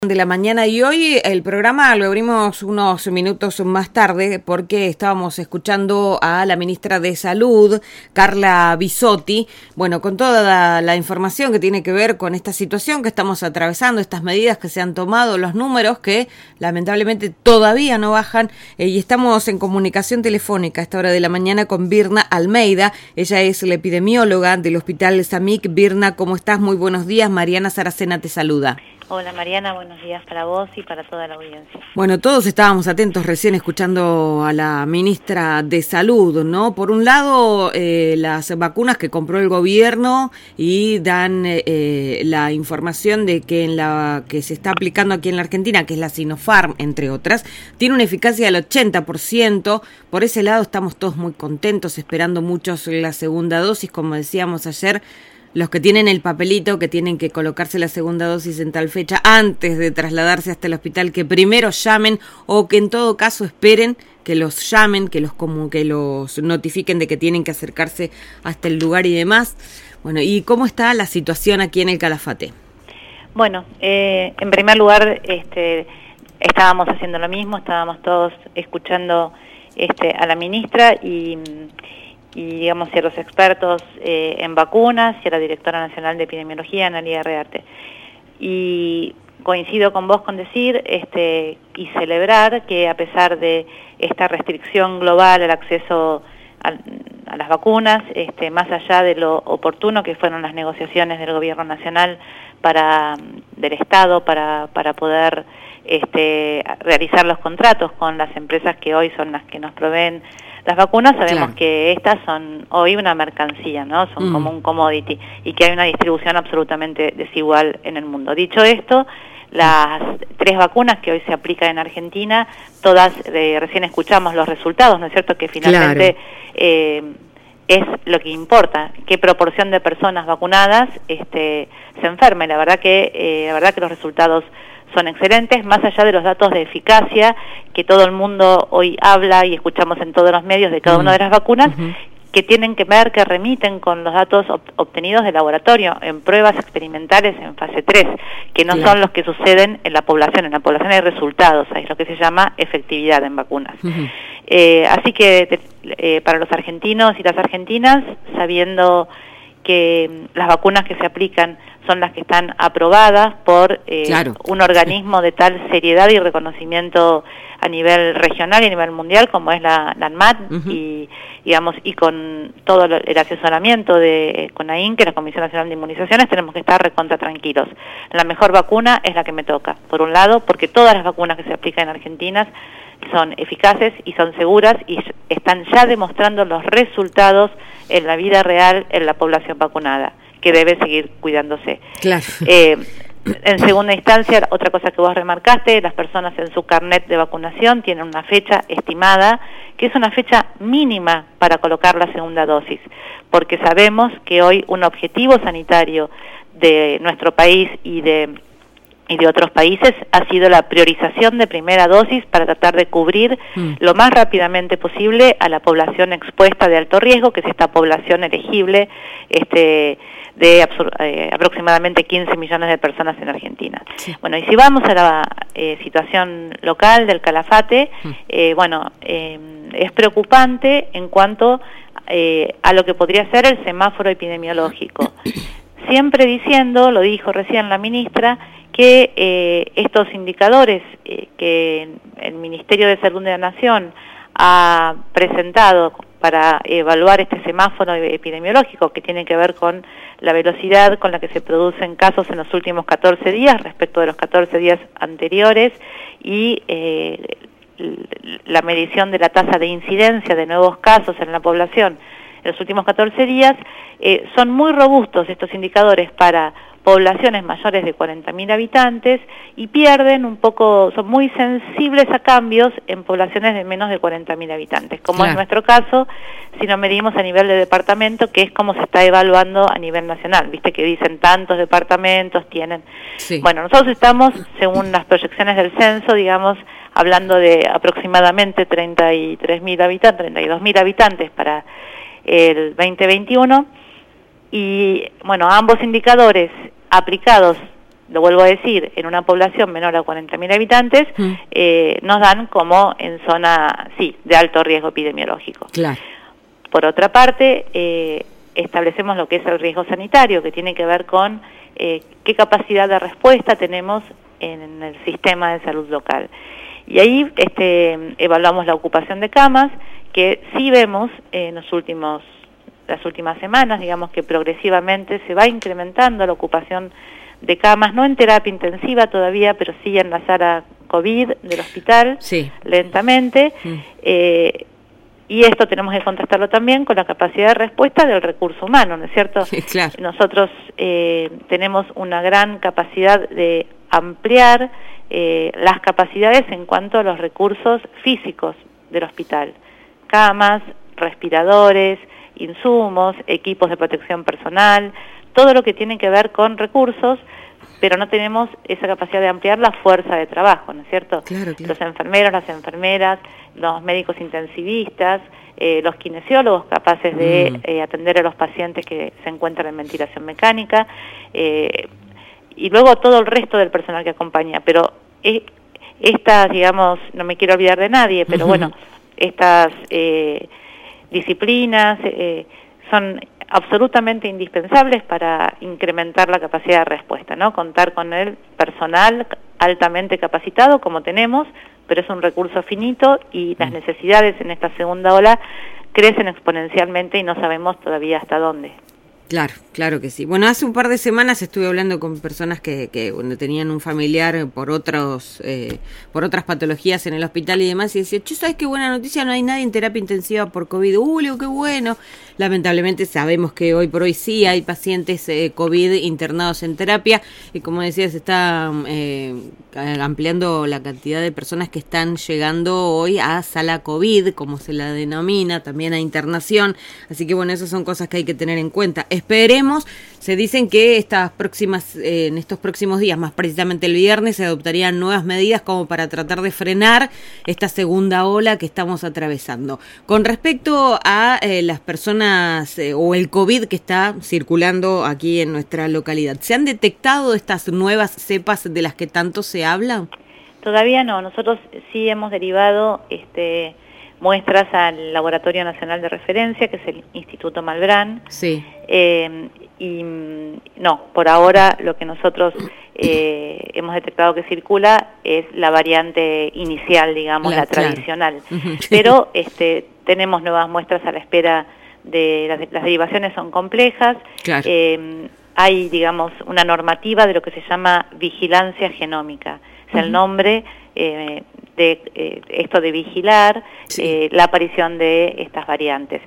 De la mañana, y hoy el programa lo abrimos unos minutos más tarde porque estábamos escuchando a la ministra de Salud, Carla Bisotti, bueno, con toda la información que tiene que ver con esta situación que estamos atravesando, estas medidas que se han tomado, los números que lamentablemente todavía no bajan, y estamos en comunicación telefónica a esta hora de la mañana con Birna Almeida. Ella es la epidemióloga del Hospital SAMIC. Birna, ¿cómo estás? Muy buenos días. Mariana Saracena te saluda. Hola Mariana, buenos días para vos y para toda la audiencia. Bueno, todos estábamos atentos recién escuchando a la ministra de Salud, ¿no? Por un lado, las vacunas que compró el gobierno y dan la información de que en la que se está aplicando aquí en la Argentina, que es la Sinopharm, entre otras, tiene una eficacia del 80%. Por ese lado estamos todos muy contentos, esperando muchos la segunda dosis, como decíamos ayer. Los que tienen el papelito que tienen que colocarse la segunda dosis en tal fecha antes de trasladarse hasta el hospital, que primero llamen o que en todo caso esperen que los llamen, que los notifiquen de que tienen que acercarse hasta el lugar y demás. Bueno, ¿y cómo está la situación aquí en el Calafate? Bueno, en primer lugar, estábamos haciendo lo mismo, estábamos todos escuchando a la ministra y digamos, y a los expertos en vacunas y a la directora nacional de epidemiología, Analía Rearte. Y coincido con vos con decir y celebrar que a pesar de esta restricción global al acceso a las vacunas, más allá de lo oportuno que fueron las negociaciones del gobierno nacional del Estado para poder realizar los contratos con las empresas que hoy son las que nos proveen las vacunas, sabemos claro que estas son hoy una mercancía, ¿no? Son como un commodity y que hay una distribución absolutamente desigual en el mundo. Dicho esto, las 3 vacunas que hoy se aplican en Argentina, todas, recién escuchamos los resultados, ¿no es cierto? Que finalmente es lo que importa, qué proporción de personas vacunadas se enferma. Y la verdad que los resultados son excelentes, más allá de los datos de eficacia que todo el mundo hoy habla y escuchamos en todos los medios de cada una de las vacunas, que tienen que ver, que remiten con los datos obtenidos del laboratorio en pruebas experimentales en fase 3, que no son los que suceden en la población. En la población hay resultados, es lo que se llama efectividad en vacunas. Así que para los argentinos y las argentinas, sabiendo que las vacunas que se aplican son las que están aprobadas por un organismo de tal seriedad y reconocimiento a nivel regional y a nivel mundial como es la ANMAT, y digamos, y con todo el asesoramiento de CONAIN, que es la Comisión Nacional de Inmunizaciones, tenemos que estar recontra tranquilos. La mejor vacuna es la que me toca, por un lado, porque todas las vacunas que se aplican en Argentina son eficaces y son seguras y están ya demostrando los resultados en la vida real en la población vacunada, que debe seguir cuidándose. Claro. En segunda instancia, otra cosa que vos remarcaste, las personas en su carnet de vacunación tienen una fecha estimada, que es una fecha mínima para colocar la segunda dosis, porque sabemos que hoy un objetivo sanitario de nuestro país y de otros países ha sido la priorización de primera dosis para tratar de cubrir lo más rápidamente posible a la población expuesta de alto riesgo, que es esta población elegible de aproximadamente 15 millones de personas en Argentina. Sí. Bueno, y si vamos a la situación local del Calafate, es preocupante en cuanto a lo que podría ser el semáforo epidemiológico. Siempre diciendo, lo dijo recién la ministra, que estos indicadores que el Ministerio de Salud de la Nación ha presentado para evaluar este semáforo epidemiológico, que tiene que ver con la velocidad con la que se producen casos en los últimos 14 días respecto de los 14 días anteriores, y la medición de la tasa de incidencia de nuevos casos en la población en los últimos 14 días, son muy robustos estos indicadores para poblaciones mayores de 40.000 habitantes y pierden un poco, son muy sensibles a cambios en poblaciones de menos de 40.000 habitantes, como es nuestro caso, si no medimos a nivel de departamento, que es como se está evaluando a nivel nacional. Viste que dicen tantos departamentos tienen. Sí. Bueno, nosotros estamos, según las proyecciones del censo, digamos, hablando de aproximadamente 33.000 habitantes, 32.000 habitantes para el 2021, y bueno, ambos indicadores aplicados lo vuelvo a decir, en una población menor a 40.000 habitantes, nos dan como en zona, sí, de alto riesgo epidemiológico. Claro. Por otra parte, establecemos lo que es el riesgo sanitario, que tiene que ver con qué capacidad de respuesta tenemos en el sistema de salud local. Y ahí evaluamos la ocupación de camas, que sí vemos en las últimas semanas, digamos que progresivamente se va incrementando la ocupación de camas, no en terapia intensiva todavía, pero sí en la sala COVID del hospital, sí, lentamente. Y esto tenemos que contrastarlo también con la capacidad de respuesta del recurso humano, ¿no es cierto? Sí, claro. Nosotros tenemos una gran capacidad de ampliar las capacidades en cuanto a los recursos físicos del hospital. Camas, respiradores, insumos, equipos de protección personal, todo lo que tiene que ver con recursos, pero no tenemos esa capacidad de ampliar la fuerza de trabajo, ¿no es cierto? Claro, claro. Los enfermeros, las enfermeras, los médicos intensivistas, los kinesiólogos capaces de atender a los pacientes que se encuentran en ventilación mecánica, y luego todo el resto del personal que acompaña. Pero estas, digamos, no me quiero olvidar de nadie, pero bueno, estas disciplinas son absolutamente indispensables para incrementar la capacidad de respuesta, ¿no? Contar con el personal altamente capacitado, como tenemos, pero es un recurso finito y las necesidades en esta segunda ola crecen exponencialmente y no sabemos todavía hasta dónde. Claro, claro que sí. Bueno, hace un par de semanas estuve hablando con personas que bueno, tenían un familiar por otras patologías en el hospital y demás, y decía, che, ¿sabes qué buena noticia? No hay nadie en terapia intensiva por COVID. Leo, qué bueno. Lamentablemente sabemos que hoy por hoy sí hay pacientes COVID internados en terapia, y como decías, se está ampliando la cantidad de personas que están llegando hoy a sala COVID, como se la denomina, también a internación. Así que bueno, esas son cosas que hay que tener en cuenta. Esperemos, se dicen que en estos próximos días, más precisamente el viernes, se adoptarían nuevas medidas como para tratar de frenar esta segunda ola que estamos atravesando. Con respecto a las personas o el COVID que está circulando aquí en nuestra localidad, ¿se han detectado estas nuevas cepas de las que tanto se habla? Todavía no, nosotros sí hemos derivado muestras al Laboratorio Nacional de Referencia, que es el Instituto Malbrán. Sí. Y no, por ahora lo que nosotros hemos detectado que circula es la variante inicial, digamos, la tradicional. Pero tenemos nuevas muestras a la espera de las derivaciones son complejas. Claro. Hay, digamos, una normativa de lo que se llama vigilancia genómica. Es el nombre de esto de vigilar la aparición de estas variantes.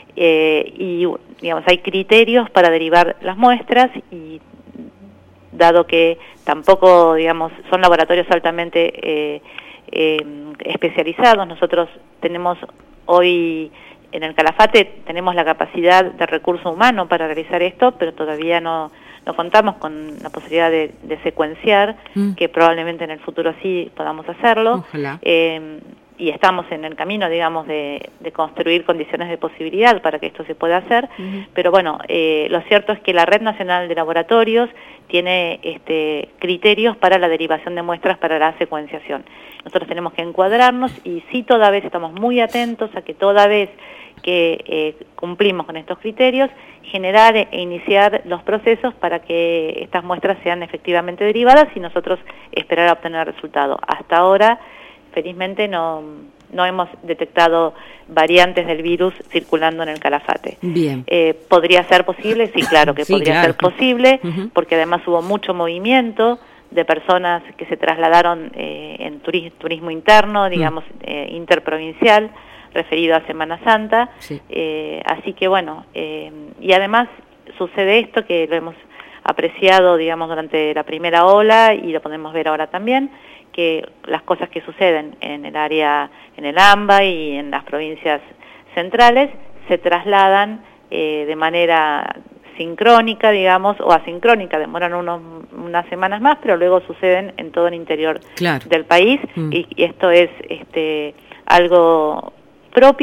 Y, digamos, hay criterios para derivar las muestras y dado que tampoco, digamos, son laboratorios altamente especializados, nosotros tenemos hoy en el Calafate tenemos la capacidad de recurso humano para realizar esto, pero todavía no contamos con la posibilidad de secuenciar, que probablemente en el futuro sí podamos hacerlo. Ojalá. Y estamos en el camino, digamos, de construir condiciones de posibilidad para que esto se pueda hacer. Pero bueno, lo cierto es que la Red Nacional de Laboratorios tiene criterios para la derivación de muestras para la secuenciación. Nosotros tenemos que encuadrarnos y sí, toda vez estamos muy atentos a que toda vez que cumplimos con estos criterios, generar e iniciar los procesos para que estas muestras sean efectivamente derivadas y nosotros esperar a obtener el resultado. Hasta ahora, felizmente, no hemos detectado variantes del virus circulando en el Calafate. Bien. ¿Podría ser posible? Sí, claro que sí, podría ser posible, porque además hubo mucho movimiento de personas que se trasladaron en turismo interno, digamos, interprovincial, referido a Semana Santa. Sí. Así que bueno, y además sucede esto que lo hemos apreciado, digamos, durante la primera ola y lo podemos ver ahora también, que las cosas que suceden en el área, en el AMBA y en las provincias centrales se trasladan de manera sincrónica, digamos, o asincrónica, demoran unas semanas más, pero luego suceden en todo el interior del país, y esto es algo propio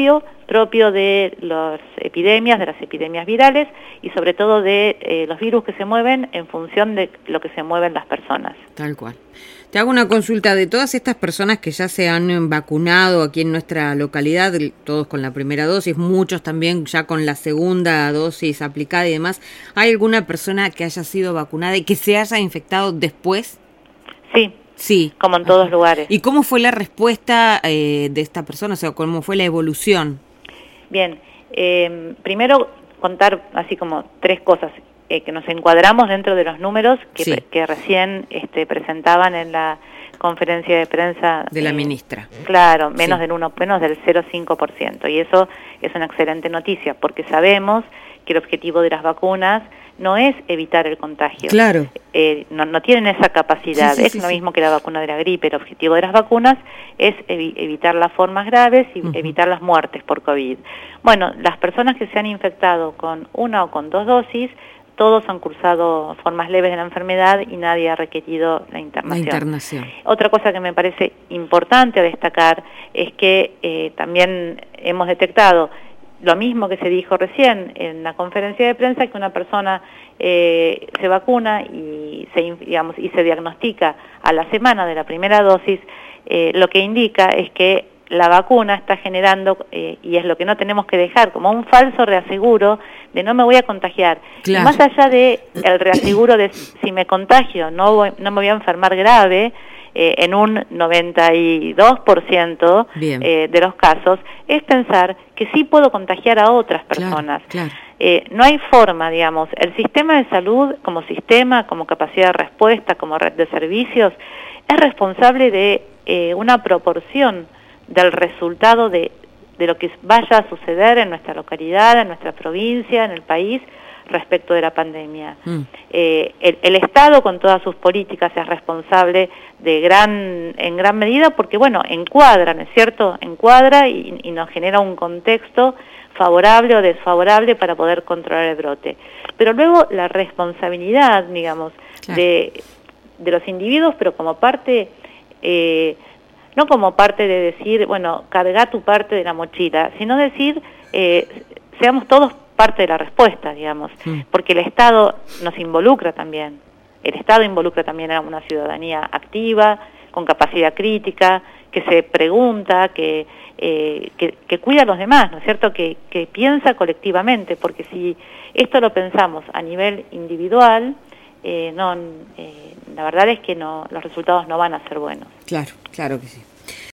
propio de las epidemias virales y sobre todo de los virus que se mueven en función de lo que se mueven las personas. Tal cual. Te hago una consulta de todas estas personas que ya se han vacunado aquí en nuestra localidad, todos con la primera dosis, muchos también ya con la segunda dosis aplicada y demás. ¿Hay alguna persona que haya sido vacunada y que se haya infectado después? Sí. Sí, como en todos lugares. ¿Y cómo fue la respuesta de esta persona? O sea, ¿cómo fue la evolución? Bien, primero contar así como 3 cosas, que nos encuadramos dentro de los números que recién presentaban en la conferencia de prensa de la ministra. Claro, menos del 0,5%. Y eso es una excelente noticia, porque sabemos que el objetivo de las vacunas no es evitar el contagio. Claro. No tienen esa capacidad. Es lo mismo que la vacuna de la gripe. El objetivo de las vacunas es evitar las formas graves y evitar las muertes por COVID. Bueno, las personas que se han infectado con 1 o con 2 dosis, todos han cursado formas leves de la enfermedad y nadie ha requerido la internación. Otra cosa que me parece importante a destacar es que también hemos detectado lo mismo que se dijo recién en la conferencia de prensa, que una persona se vacuna y se diagnostica a la semana de la primera dosis, lo que indica es que la vacuna está generando, y es lo que no tenemos que dejar, como un falso reaseguro de no me voy a contagiar. Claro. Y más allá de el reaseguro de si me contagio no me voy a enfermar grave, en un 92% de los casos, es pensar que sí puedo contagiar a otras personas. Claro. No hay forma, digamos, el sistema de salud como sistema, como capacidad de respuesta, como red de servicios, es responsable de una proporción del resultado de lo que vaya a suceder en nuestra localidad, en nuestra provincia, en el país, respecto de la pandemia. El Estado, con todas sus políticas, es responsable en gran medida porque, bueno, encuadra, ¿no es cierto? Encuadra y nos genera un contexto favorable o desfavorable para poder controlar el brote. Pero luego la responsabilidad, digamos, de los individuos, pero como parte, no como parte de decir, bueno, carga tu parte de la mochila, sino decir, seamos todos parte de la respuesta, digamos, porque el Estado nos involucra también. El Estado involucra también a una ciudadanía activa, con capacidad crítica, que se pregunta, que cuida a los demás, ¿no es cierto?, que piensa colectivamente, porque si esto lo pensamos a nivel individual, la verdad es que los resultados no van a ser buenos. Claro que sí.